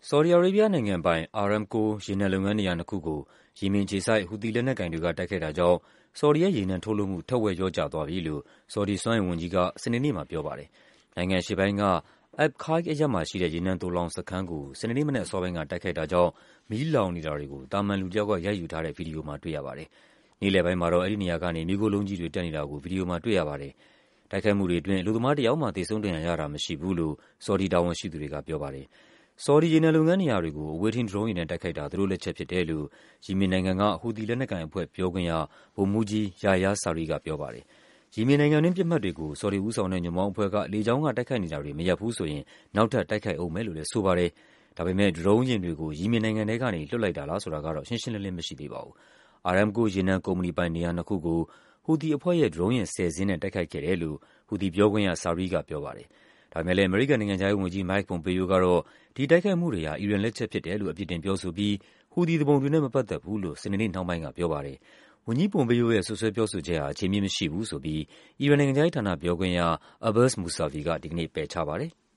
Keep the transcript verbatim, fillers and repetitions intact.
ဆော်ဒီအာရေးဘီးယားနိုင်ငံပိုင် Aramco ရေနံလုပ်ငန်းနေရာနှစ်ခုကို ယီမင်အခြေစိုက် ဟူသီလက်နက်ကိုင်တွေက တိုက်ခိုက်တာကြောင့် ဆော်ဒီရဲ့ ရေနံထုတ်လုပ်မှု ထက်ဝက်လျော့ကျသွားပြီလို့ ဆော်ဒီစွမ်းအင်ဝန်ကြီးက စနေနေ့မှာပြောပါတယ်။ နိုင်ငံအရှေ့ပိုင်းက Abqaiq အရပ်မှာရှိတဲ့ ရေနံသိုလှောင်စခန်းကို စနေနေ့မနက်အစောပိုင်းက တိုက်ခိုက်တာကြောင့် မီးလောင်နေတာတွေကို သာမန်လူတယောက်က ရိုက်ယူထားတဲ့ ဗွီဒီယိုမှာ တွေ့ရပါတယ်။ နေ့လည်ပိုင်းမှာတော့ အဲဒီနေရာကနေ မီးခိုးလုံးကြီးတွေ တက်နေတာကို ဗွီဒီယိုမှာတွေ့ရပါတယ်။ တိုက်ခိုက်မှုတွေအတွင်း အလုပ်သမားတယောက်မှ သေဆုံးဒဏ်ရာရတာမရှိဘူးလို့ ဆော်ဒီတာဝန်ရှိသူတွေကပြောပါတယ်။ ဆော်ဒီ ရေနံလုပ်ငန်းနေရာတွေကို အဝေးထိန်း ဒရုန်းယာဉ်နဲ့ တိုက်ခိုက်တာ သူတို့လက်ချက်ဖြစ်တယ်လို့ ယီမင်နိုင်ငံက ဟူသီလက်နက်ကိုင်အဖွဲ့ ပြောခွင့်ရ ဗိုလ်မှူးကြီး Yahya Saree ကပြောပါတယ်။ ယီမင်နိုင်ငံတွင်း ပစ်မှတ်တွေကို ဆော်ဒီဦးဆောင်တဲ့ ညွန့်ပေါင်းအဖွဲ့က လေကြောင်းက တိုက်ခိုက်နေတာတွေ မရပ်ဘူးဆိုရင် နောက်ထပ် တိုက်ခိုက်ဦးမယ်လို့လည်း ဆိုပါတယ်။ ဒါပေမယ့် ဒရုန်းယာဉ်တွေကို ယီမင်နိုင်ငံထဲကနေ လွှတ်လိုက်တာလားဆိုတာကတော့ ရှင်းရှင်းလင်းလင်း မရှိသေးပါဘူး။ Aramco ရေနံကုမ္ပဏီပိုင် နေရာနှစ်ခုကို ဟူသီအဖွဲ့ရဲ့ ဒရုန်းယာဉ် ဆယ်စင်းနဲ့ တိုက်ခိုက်ခဲ့တယ်လို့ ဟူသီပြောခွင့်ရ Saree ကပြောပါတယ်။ ဒါပေမယ့်လည်း အမေရိကန်နိုင်ငံခြားရေးဝန်ကြီး Mike Pompeo ကတော့ ဒီတိုက်ခိုက်မှုတွေဟာ အီရန်လက်ချက်ဖြစ်တယ်လို့ အပြစ်တင်ပြောဆိုပြီး ဟူသီသူပုန်တွေနဲ့ မပတ်သက်ဘူးလို့ စနေနေ့နှောင်းပိုင်းကပြောပါတယ်။ ဝန်ကြီး Pompeo ရဲ့ စွပ်စွဲပြောဆိုချက်ဟာ အခြေအမြစ်မရှိဘူးဆိုပြီး အီရန်နိုင်ငံခြားရေးဌာန ပြောခွင့်ရ Abbas Mousavi က ဒီကနေ့ ပယ်ချပါတယ်။